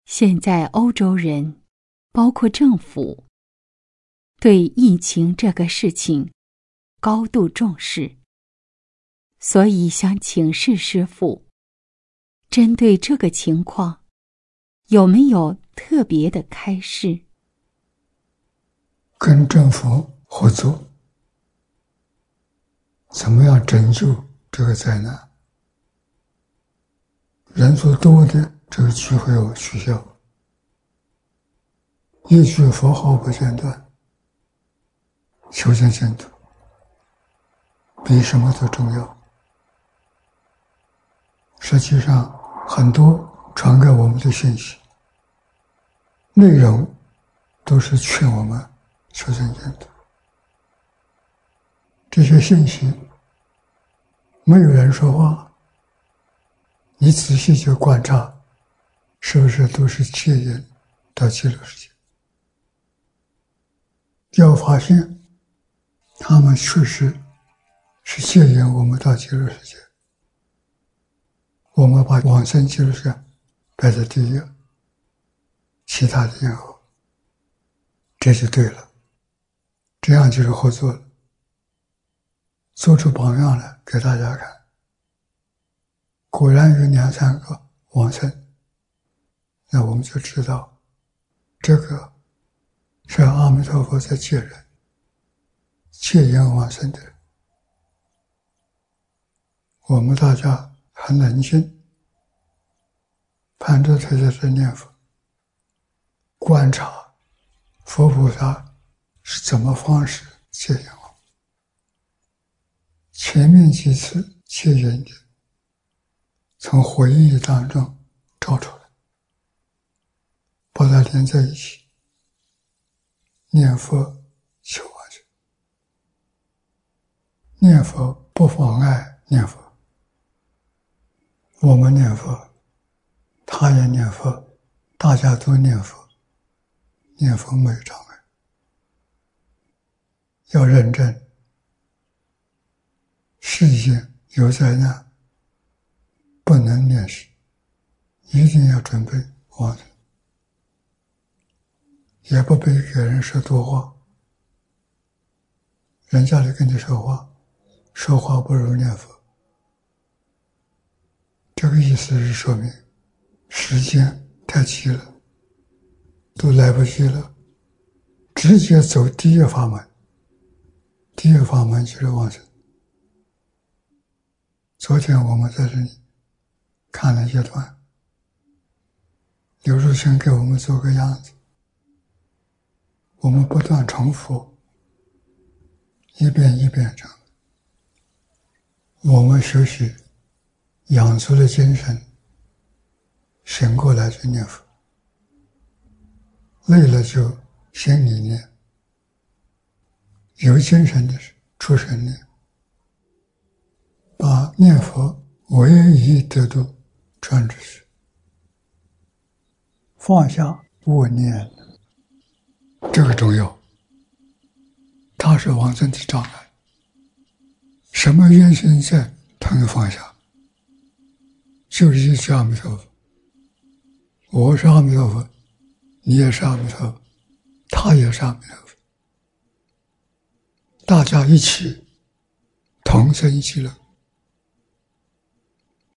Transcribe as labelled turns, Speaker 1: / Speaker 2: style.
Speaker 1: 现在欧洲人，包括政府，对疫情这个事情高度重视，所以想请示师父，针对这个情况，有没有特别的开示？
Speaker 2: 跟政府合作，怎么样拯救这个灾难？人数多的这个聚会要取消，一句佛号不间断，修行净土比什么都重要。实际上，很多传给我们的信息，内容都是劝我们修行净土。这些信息没有人说话，你仔细去观察，是不是都是戒引到极乐世界？要发现他们确实是戒引我们到极乐世界，我们把往生极乐世界摆在第一，其他的因后，这就对了，这样就是合作了，做出榜样来给大家看。果然有2-3个往生，那我们就知道这个是阿弥陀佛在戒人，戒引往生的人。我们大家很冷静，盘着腿在这念佛，观察佛菩萨是怎么方式戒引我们。前面几次戒引的，从回忆当中找出来，把它连在一起，念佛求往生。念佛不妨碍念佛，我们念佛，他也念佛，大家都念佛，念佛没有障碍。要认真，世间有灾难，不能念死，一定要准备往生，也不必给人说多话。人家来跟你说话，说话不如念佛。这个意思是说明时间太急了，都来不及了，直接走第一法门。第一法门就是往生。昨天我们在这里看了一段，刘树清给我们做个样子，我们不断重复，一遍一遍这样，我们学习养足了精神，醒过来就念佛，累了就心里念，有精神的出声念，把念佛唯一得度传出去，放下勿念，这个重要。它是往生的障碍，什么冤亲债他能放下？就是一句阿弥陀佛，我是阿弥陀佛，你也是阿弥陀佛，他也是阿弥陀佛，大家一起同生极乐。